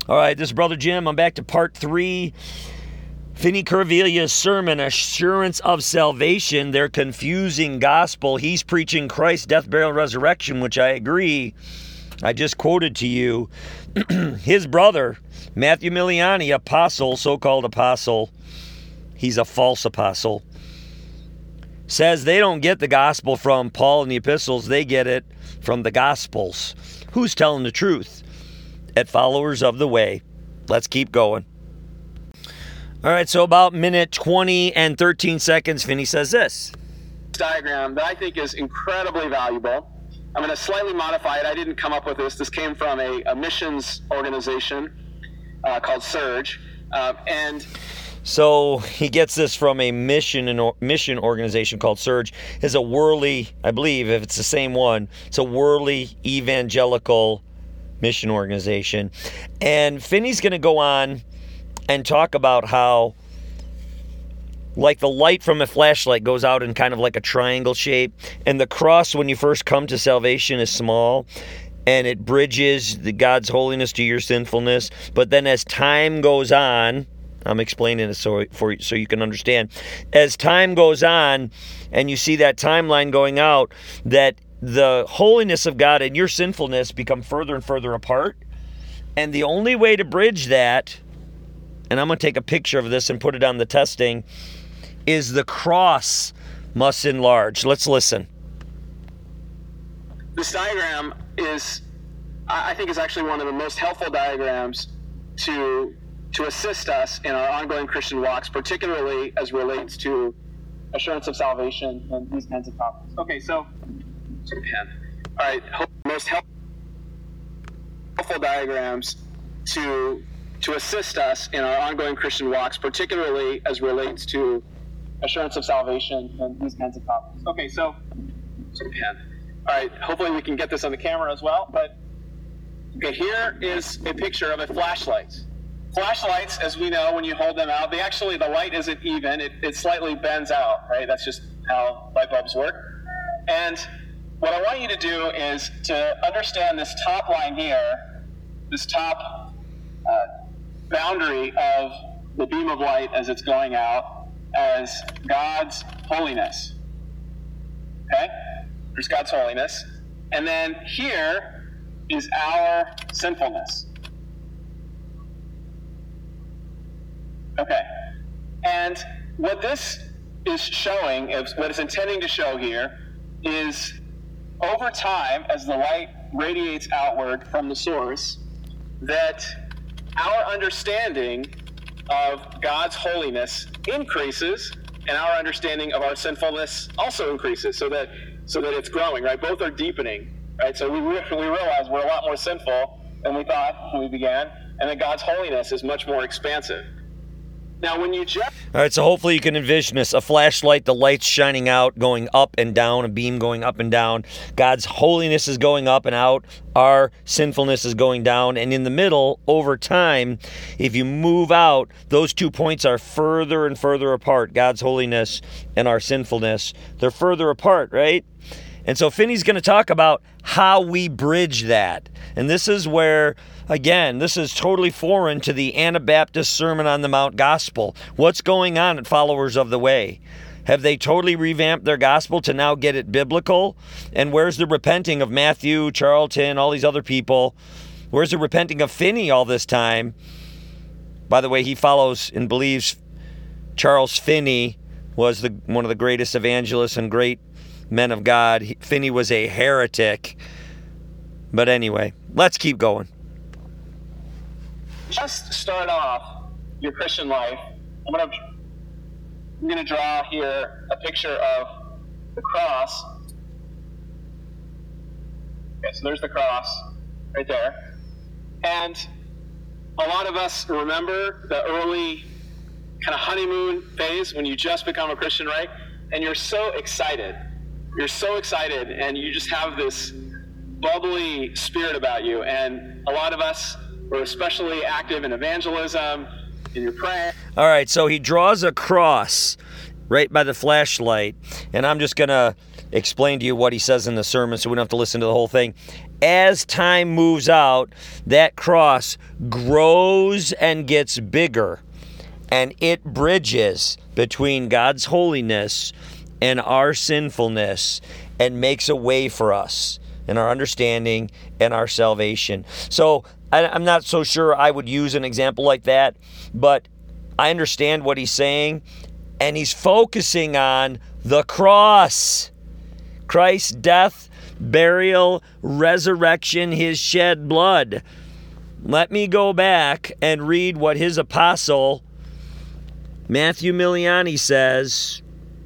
All right, this is Brother Jim. I'm back to part 3. Finney Curvilia's sermon, Assurance of Salvation, their confusing gospel. He's preaching Christ's death, burial, and resurrection, which I agree. I just quoted to you. His brother, Matthew Miliani, apostle, so-called apostle, he's a false apostle, says they don't get the gospel from Paul and the epistles, they get it from the gospels. Who's telling the truth? At Followers of the Way. Let's keep going. All right, so about minute 20 and 13 seconds, Finney says this. Diagram that I think is incredibly valuable. I'm going to slightly modify it. I didn't come up with this. This came from a missions organization called Surge. So he gets this from a mission organization called Surge. It's a Worley, I believe, if it's the same one, it's a Worley evangelical mission organization. And Finney's going to go on and talk about how, like, the light from a flashlight goes out in kind of like a triangle shape, and the cross when you first come to salvation is small, and it bridges God's holiness to your sinfulness. But then as time goes on, I'm explaining it so you can understand. As time goes on, and you see that timeline going out, that the holiness of God and your sinfulness become further and further apart. And the only way to bridge that, and I'm going to take a picture of this and put it on the testing, is the cross must enlarge. Let's listen. This diagram I think is actually one of the most helpful diagrams to assist us in our ongoing Christian walks, particularly as relates to assurance of salvation and these kinds of topics. Okay, so all right, most helpful diagrams to assist us in our ongoing Christian walks, particularly as relates to assurance of salvation and these kinds of topics. Okay, so all right, hopefully we can get this on the camera as well. But okay, here is a picture of a flashlight. Flashlights, as we know, when you hold them out, the light isn't even; it slightly bends out. Right? That's just how light bulbs work. And what I want you to do is to understand this top line here, this top boundary of the beam of light as it's going out, as God's holiness. Okay? There's God's holiness. And then here is our sinfulness. Okay. And what this is showing, what it's intending to show here, is over time, as the light radiates outward from the source, that our understanding of God's holiness increases, and our understanding of our sinfulness also increases, so that it's growing, right? Both are deepening, right? So we realize we're a lot more sinful than we thought when we began, and that God's holiness is much more expansive. Now, when you just... All right, so hopefully you can envision this. A flashlight, the light's shining out, going up and down, a beam going up and down. God's holiness is going up and out. Our sinfulness is going down. And in the middle, over time, if you move out, those 2 points are further and further apart. God's holiness and our sinfulness. They're further apart, right? And so Finney's going to talk about how we bridge that. And this is where, again, this is totally foreign to the Anabaptist Sermon on the Mount gospel. What's going on at Followers of the Way? Have they totally revamped their gospel to now get it biblical? And where's the repenting of Matthew, Charlton, all these other people? Where's the repenting of Finney all this time? By the way, he follows and believes Charles Finney was one of the greatest evangelists and great men of God. Finney was a heretic. But anyway, let's keep going. Just start off your Christian life. I'm going to draw here a picture of the cross. Okay, so there's the cross right there. And a lot of us remember the early kind of honeymoon phase when you just become a Christian, right? And you're so excited. You're so excited, and you just have this bubbly spirit about you. And a lot of us were especially active in evangelism, in your prayer. All right, so he draws a cross right by the flashlight, and I'm just going to explain to you what he says in the sermon so we don't have to listen to the whole thing. as time moves out, that cross grows and gets bigger, and it bridges between God's holiness and our sinfulness and makes a way for us in our understanding and our salvation. So I'm not so sure I would use an example like that, but I understand what he's saying, and he's focusing on the cross. Christ's death, burial, resurrection, his shed blood. Let me go back and read what his apostle, Matthew Miliani, says.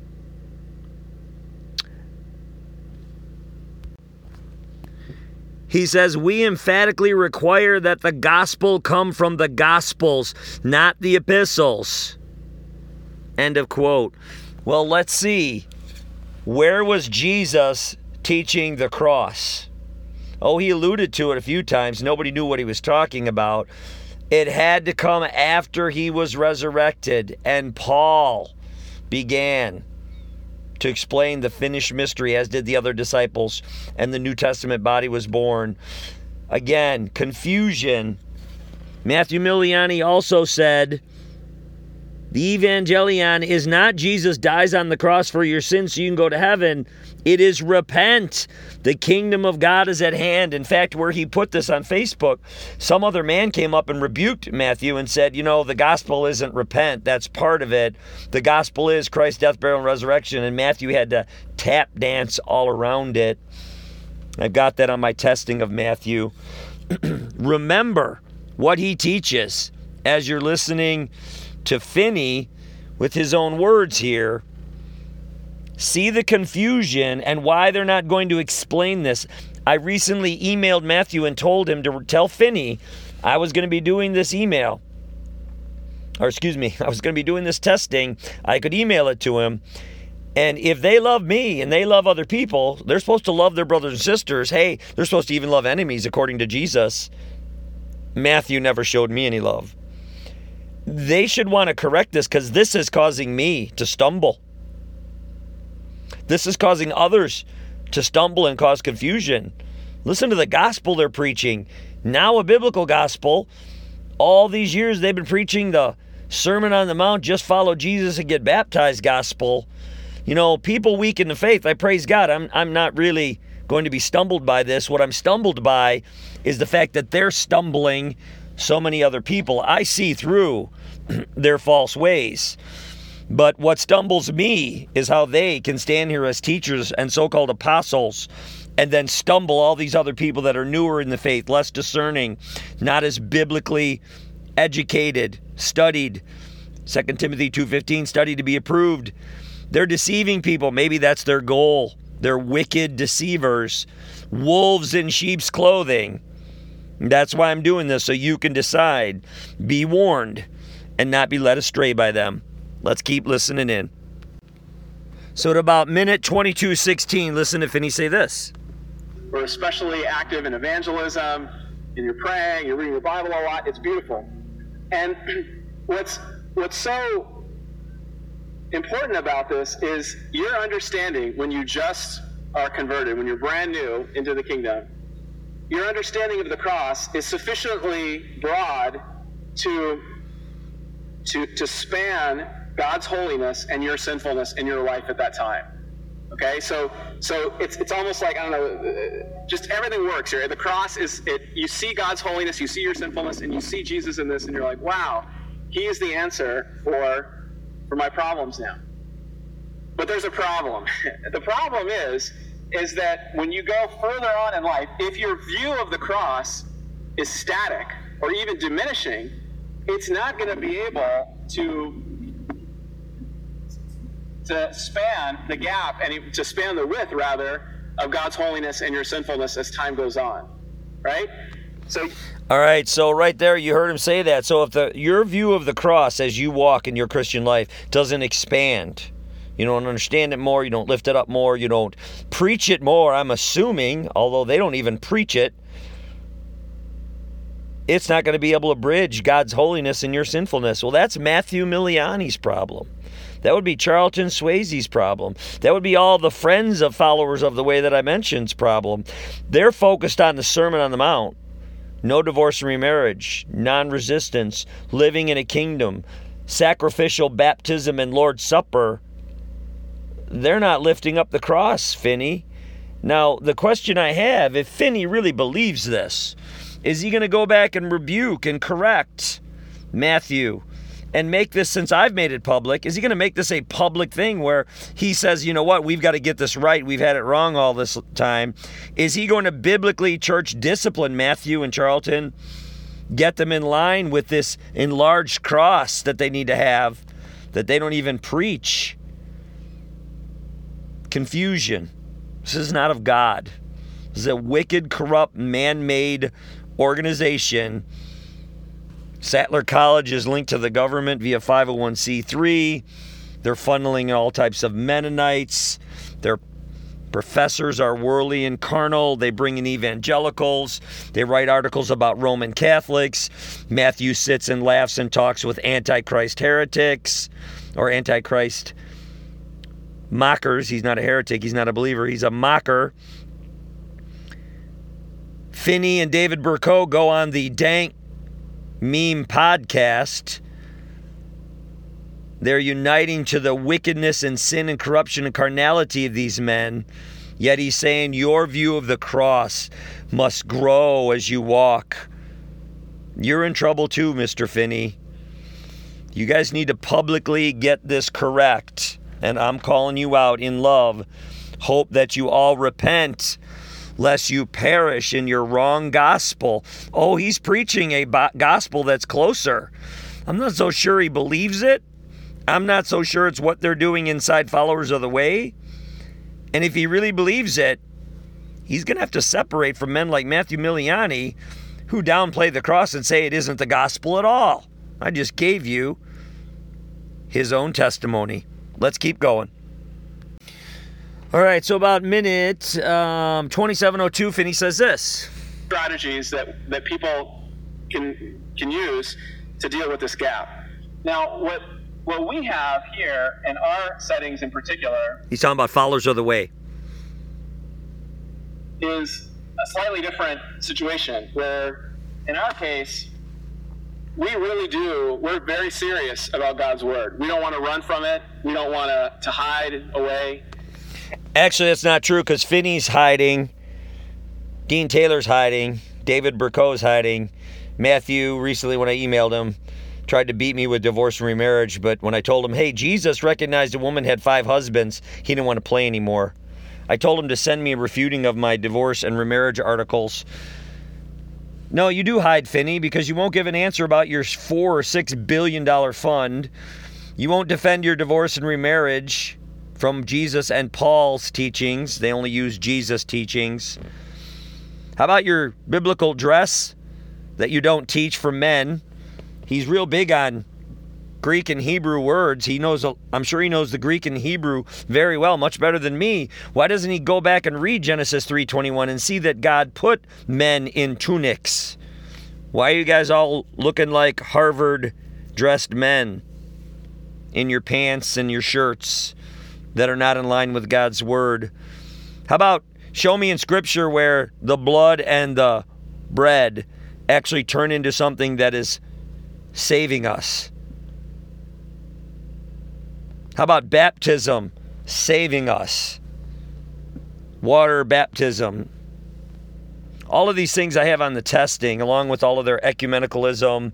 He says, we emphatically require that the gospel come from the Gospels, not the epistles. End of quote. Well, let's see. Where was Jesus teaching the cross? Oh, he alluded to it a few times. Nobody knew what he was talking about. It had to come after he was resurrected, and Paul began to explain the finished mystery, as did the other disciples, and the New Testament body was born. Again, confusion. Matthew Miliani also said, the Evangelion is not Jesus dies on the cross for your sins so you can go to heaven. It is repent. The kingdom of God is at hand. In fact, where he put this on Facebook, some other man came up and rebuked Matthew and said, the gospel isn't repent. That's part of it. The gospel is Christ's death, burial, and resurrection. And Matthew had to tap dance all around it. I've got that on my testing of Matthew. Remember what he teaches as you're listening to Finney with his own words here. See the confusion and why they're not going to explain this. I recently emailed Matthew and told him to tell Finney I was going to be doing this email. I was going to be doing this testing. I could email it to him. And if they love me and they love other people, they're supposed to love their brothers and sisters. Hey, they're supposed to even love enemies according to Jesus. Matthew never showed me any love. They should want to correct this because this is causing me to stumble. This is causing others to stumble and cause confusion. Listen to the gospel they're preaching. Now a biblical gospel. All these years they've been preaching the Sermon on the Mount, just follow Jesus and get baptized gospel. People weak in the faith, I praise God. I'm not really going to be stumbled by this. What I'm stumbled by is the fact that they're stumbling so many other people. I see through their false ways. But what stumbles me is how they can stand here as teachers and so-called apostles and then stumble all these other people that are newer in the faith, less discerning, not as biblically educated, studied. 2 Timothy 2:15, study to be approved. They're deceiving people. Maybe that's their goal. They're wicked deceivers, wolves in sheep's clothing. That's why I'm doing this, so you can decide. Be warned and not be led astray by them. Let's keep listening in. So at about minute 22:16, listen to Finney say this. We're especially active in evangelism, and you're praying, you're reading the Bible a lot. It's beautiful. And what's so important about this is your understanding when you just are converted, when you're brand new into the kingdom, your understanding of the cross is sufficiently broad to span God's holiness and your sinfulness in your life at that time. Okay, so it's almost like, I don't know, just everything works here. The cross is it. You see God's holiness, you see your sinfulness, and you see Jesus in this, and you're like, wow, He is the answer for my problems now. But there's a problem. The problem is that when you go further on in life, if your view of the cross is static or even diminishing, it's not going to be able to span the gap and to span the width, rather, of God's holiness and your sinfulness as time goes on, right? All right, so right there you heard him say that. So if your view of the cross as you walk in your Christian life doesn't expand, you don't understand it more, you don't lift it up more, you don't preach it more, I'm assuming, although they don't even preach it, it's not going to be able to bridge God's holiness and your sinfulness. Well, that's Matthew Miliani's problem. That would be Charlton Swayze's problem. That would be all the friends of followers of the way that I mentioned's problem. They're focused on the Sermon on the Mount. No divorce and remarriage, non-resistance, living in a kingdom, sacrificial baptism and Lord's Supper. They're not lifting up the cross, Finney. Now, the question I have, if Finney really believes this, is he going to go back and rebuke and correct Matthew and make this, since I've made it public, is he going to make this a public thing where he says, you know what, we've got to get this right, we've had it wrong all this time? Is he going to biblically church discipline Matthew and Charlton, get them in line with this enlarged cross that they need to have, that they don't even preach? Confusion. This is not of God. This is a wicked, corrupt, man-made organization. Sattler College is linked to the government via 501c3. They're funneling all types of Mennonites. Their professors are worldly and carnal. They bring in evangelicals. They write articles about Roman Catholics. Matthew sits and laughs and talks with Antichrist heretics or Antichrist mockers. He's not a heretic. He's not a believer. He's a mocker. Finney and David Burko go on the Dank Meme podcast. They're uniting to the wickedness and sin and corruption and carnality of these men. Yet he's saying your view of the cross must grow as you walk. You're in trouble too, Mr. Finney. You guys need to publicly get this correct. And I'm calling you out in love. Hope that you all repent, lest you perish in your wrong gospel. Oh, he's preaching a gospel that's closer. I'm not so sure he believes it. I'm not so sure it's what they're doing inside Followers of the Way. And if he really believes it, he's going to have to separate from men like Matthew Miliani, who downplay the cross and say it isn't the gospel at all. I just gave you his own testimony. Let's keep going. All right, so about minute 27:02, Finney says this. Strategies that people can use to deal with this gap. Now, what we have here in our settings in particular, he's talking about Followers of the Way, is a slightly different situation where, in our case, we're very serious about God's word. We don't want to run from it. We don't want to hide away. Actually, that's not true, because Finney's hiding, Dean Taylor's hiding, David Burko's hiding. Matthew, recently when I emailed him, tried to beat me with divorce and remarriage, but when I told him, hey, Jesus recognized a woman had 5 husbands, he didn't want to play anymore. I told him to send me a refuting of my divorce and remarriage articles. No, you do hide, Finney, because you won't give an answer about your $4 or $6 billion fund. You won't defend your divorce and remarriage from Jesus and Paul's teachings. They only use Jesus' teachings. How about your biblical dress that you don't teach for men? He's real big on Greek and Hebrew words. I'm sure he knows the Greek and Hebrew very well, much better than me. Why doesn't he go back and read Genesis 3:21 and see that God put men in tunics? Why are you guys all looking like Harvard-dressed men in your pants and your shirts that are not in line with God's word? How about show me in Scripture where the blood and the bread actually turn into something that is saving us? How about baptism saving us? Water baptism. All of these things I have on the testing, along with all of their ecumenicalism,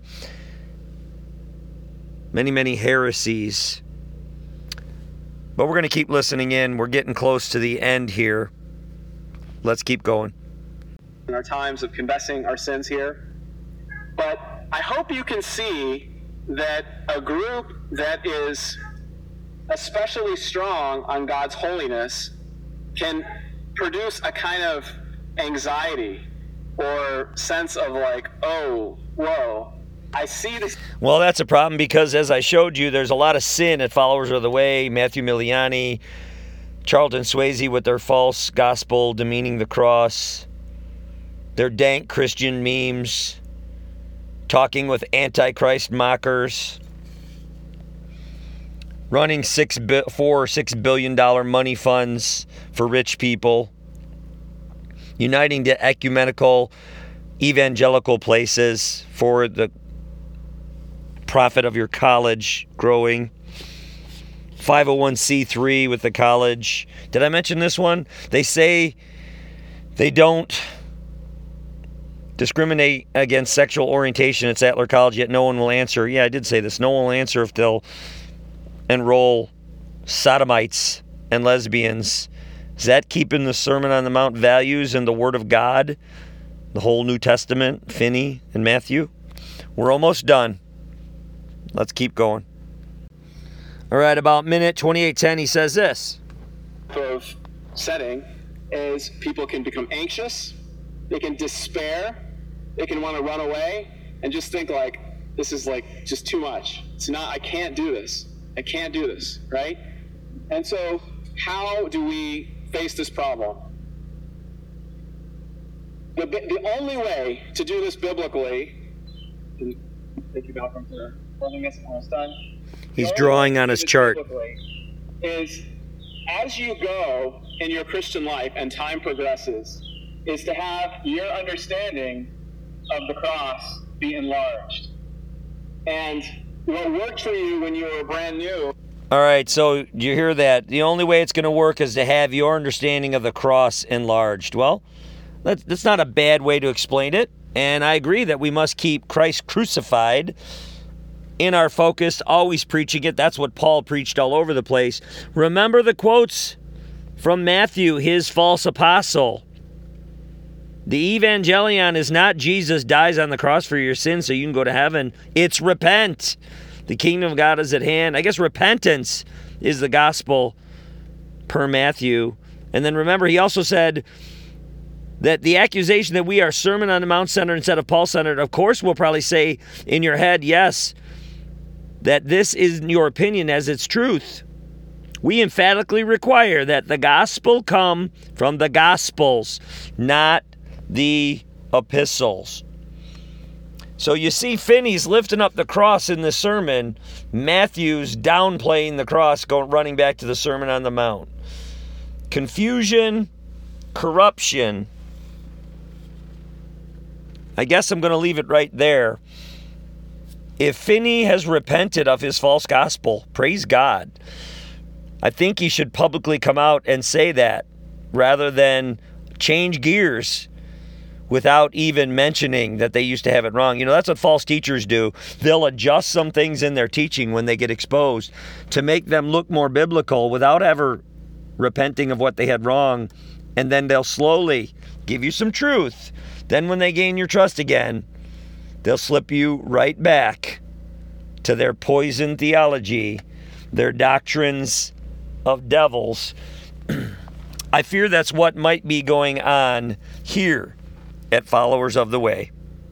many heresies. But we're going to keep listening in. We're getting close to the end here. Let's keep going. In our times of confessing our sins here. But I hope you can see that a group that is especially strong on God's holiness can produce a kind of anxiety or sense of like, oh, whoa, I see this. Well, that's a problem because, as I showed you, there's a lot of sin at Followers of the Way. Matthew Miliani, Charlton Swayze with their false gospel demeaning the cross, their dank Christian memes, talking with Antichrist mockers. running $4 or $6 billion money funds for rich people, uniting to ecumenical evangelical places for the profit of your college growing, 501c3 with the college. Did I mention this one? They say they don't discriminate against sexual orientation at Sattler College, yet no one will answer. Yeah, I did say this. No one will answer if they'll enroll sodomites and lesbians. Is that keeping the Sermon on the Mount values and the Word of God, the whole New Testament, Finney and Matthew? We're almost done. Let's keep going. All right, about minute 28:10, he says this. Of setting is people can become anxious, they can despair, they can want to run away and just think like, this is like just too much. It's not, I can't do this. I can't do this, right? And so how do we face this problem? The only way to do this biblically, and thank you, Malcolm, for holding this when it's done. He's drawing on his chart. Is as you go in your Christian life and time progresses, is to have your understanding of the cross be enlarged. And what worked for you when you were brand new. All right, so you hear that. The only way it's going to work is to have your understanding of the cross enlarged. Well, that's not a bad way to explain it. And I agree that we must keep Christ crucified in our focus, always preaching it. That's what Paul preached all over the place. Remember the quotes from Matthew, his false apostle. The evangelion is not Jesus dies on the cross for your sins so you can go to heaven. It's repent. The kingdom of God is at hand. I guess repentance is the gospel per Matthew. And then remember, he also said that the accusation that we are Sermon on the Mount centered instead of Paul centered, of course we'll probably say in your head, yes, that this is your opinion as its truth. We emphatically require that the gospel come from the gospels, not the epistles. So you see Finney's lifting up the cross in the sermon. Matthew's downplaying the cross, running back to the Sermon on the Mount. Confusion, corruption. I guess I'm going to leave it right there. If Finney has repented of his false gospel, praise God. I think he should publicly come out and say that rather than change gears without even mentioning that they used to have it wrong. You know, that's what false teachers do. They'll adjust some things in their teaching when they get exposed to make them look more biblical without ever repenting of what they had wrong. And then they'll slowly give you some truth. Then when they gain your trust again, they'll slip you right back to their poison theology, their doctrines of devils. I fear that's what might be going on here at Followers of the Way.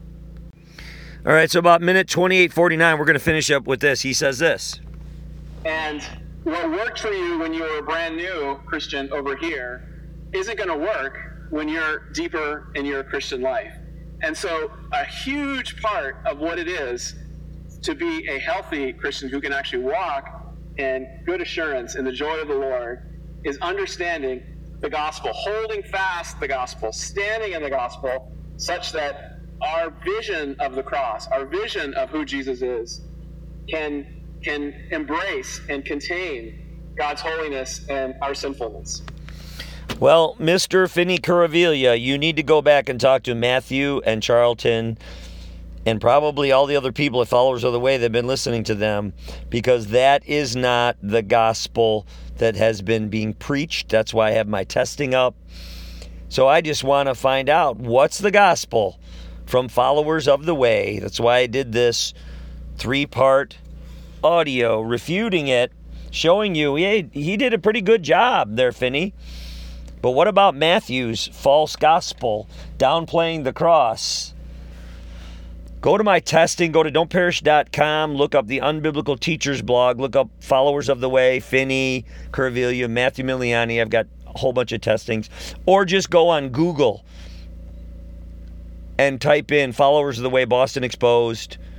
All right, so about minute 28:49, we're going to finish up with this. He says this. And what worked for you when you were a brand new Christian over here isn't going to work when you're deeper in your Christian life. And so a huge part of what it is to be a healthy Christian who can actually walk in good assurance in the joy of the Lord is understanding the gospel, holding fast the gospel, standing in the gospel, such that our vision of the cross, our vision of who Jesus is, can embrace and contain God's holiness and our sinfulness. Well, Mr. Finney Curavilla, you need to go back and talk to Matthew and Charlton and probably all the other people at Followers of the Way that have been listening to them, because that is not the gospel that has been being preached. That's why I have my testing up. So I just want to find out what's the gospel from Followers of the Way. That's why I did this 3-part audio refuting it, showing you he did a pretty good job there, Finney. But what about Matthew's false gospel, downplaying the cross? Go to my testing, go to don'tperish.com, look up the Unbiblical Teachers blog, look up Followers of the Way, Finney Curavilla, Matthew Miliani. I've got a whole bunch of testings. Or just go on Google and type in Followers of the Way Boston Exposed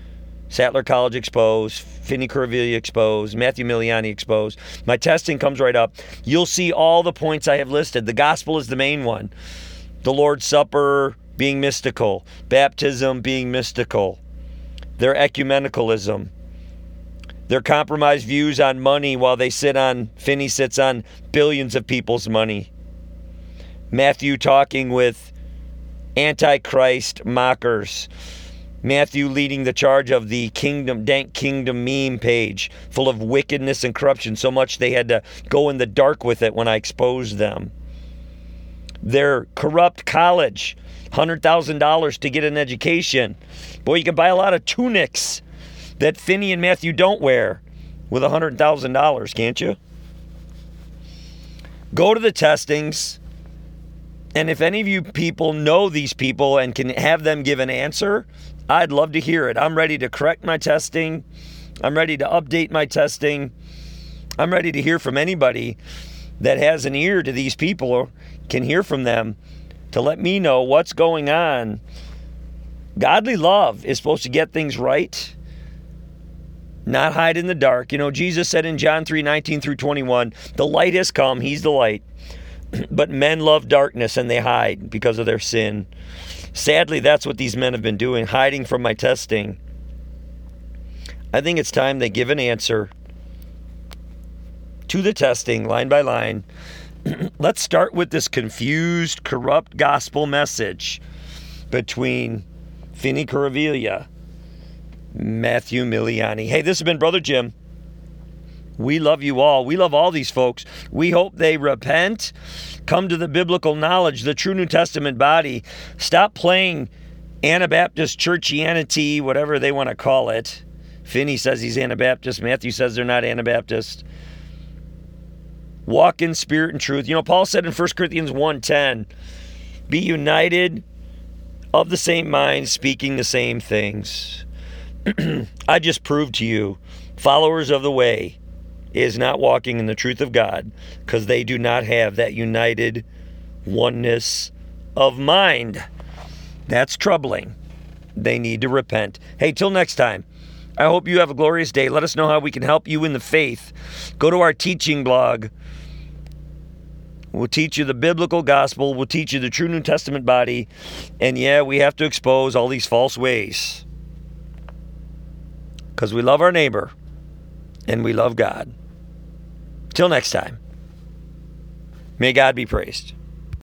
Sattler College exposed, Finney Curavilla exposed, Matthew Miliani exposed. My testing comes right up. You'll see all the points I have listed. The gospel is the main one. The Lord's Supper being mystical. Baptism being mystical. Their ecumenicalism. Their compromised views on money while Finney sits on billions of people's money. Matthew talking with Antichrist mockers. Matthew leading the charge of the dank kingdom meme page full of wickedness and corruption, so much they had to go in the dark with it when I exposed them. Their corrupt college, $100,000 to get an education. Boy, you can buy a lot of tunics that Finney and Matthew don't wear with $100,000, can't you? Go to the testings, and if any of you people know these people and can have them give an answer, I'd love to hear it. I'm ready to correct my testing. I'm ready to update my testing. I'm ready to hear from anybody that has an ear to these people or can hear from them to let me know what's going on. Godly love is supposed to get things right, not hide in the dark. You know, Jesus said in John 3:19 through 21, the light has come, he's the light, but men love darkness and they hide because of their sin. Sadly, that's what these men have been doing, hiding from my testing. I think it's time they give an answer to the testing, line by line. Let's start with this confused, corrupt gospel message between Finney Curavilla, Matthew Miliani. Hey, this has been Brother Jim. We love you all. We love all these folks. We hope they repent, come to the biblical knowledge, the true New Testament body. Stop playing Anabaptist churchianity, whatever they want to call it. Finney says he's Anabaptist. Matthew says they're not Anabaptist. Walk in spirit and truth. You know, Paul said in 1 Corinthians 1:10, be united, of the same mind, speaking the same things. I just proved to you, followers of the way is not walking in the truth of God because they do not have that united oneness of mind. That's troubling. They need to repent. Hey, till next time, I hope you have a glorious day. Let us know how we can help you in the faith. Go to our teaching blog. We'll teach you the biblical gospel. We'll teach you the true New Testament body. And yeah, we have to expose all these false ways because we love our neighbor and we love God. Till next time, may God be praised.